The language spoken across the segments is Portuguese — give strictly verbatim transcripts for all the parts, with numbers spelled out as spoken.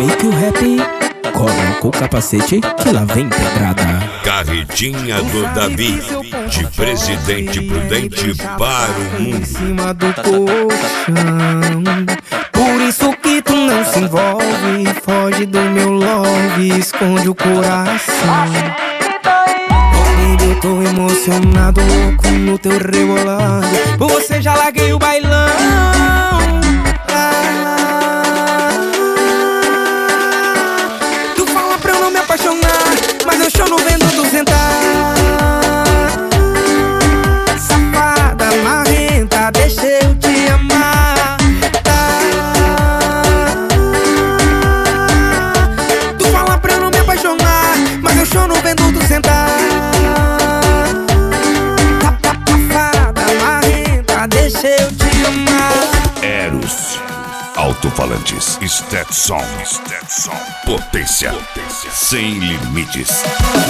make o rap. Coloca o capacete que lá vem pedrada. Carretinha do Davi, de Presidente Prudente para o mundo. Em cima do colchão, por isso que tu não se envolve. Foge do meu love, esconde o coração. Oh baby, eu tô emocionado, louco no teu rebolado. Por você já larguei o bailão. Mas eu choro vendo tu sentar. Safada, marrenta, deixa eu te amar. Tu fala pra eu não me apaixonar, mas eu choro vendo tu sentar. Safada, marrenta, deixa eu te amar. Eros Alto-falantes, Stetson, Stetson, potência, potência, sem limites.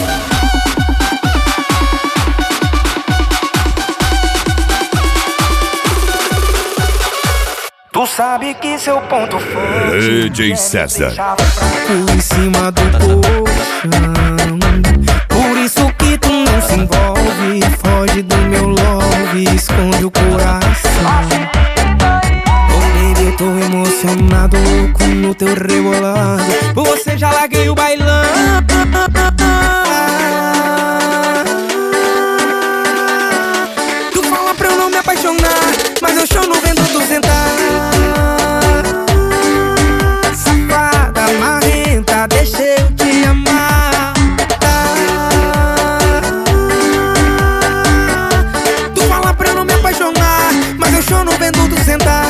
Tu sabe que seu ponto forte D J César em cima do colchão. Por isso que tu não se envolve. Foge do meu love, esconde o coração. Eu tô emocionado, louco no teu rebolado. Por você já larguei o bailão. Tu fala pra eu não me apaixonar, mas eu choro vendo tu sentar. Safada, marrenta, deixa eu te amar. Tu fala pra eu não me apaixonar, mas eu choro vendo tu sentar.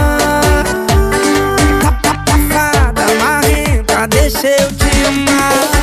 Deixa eu te amar.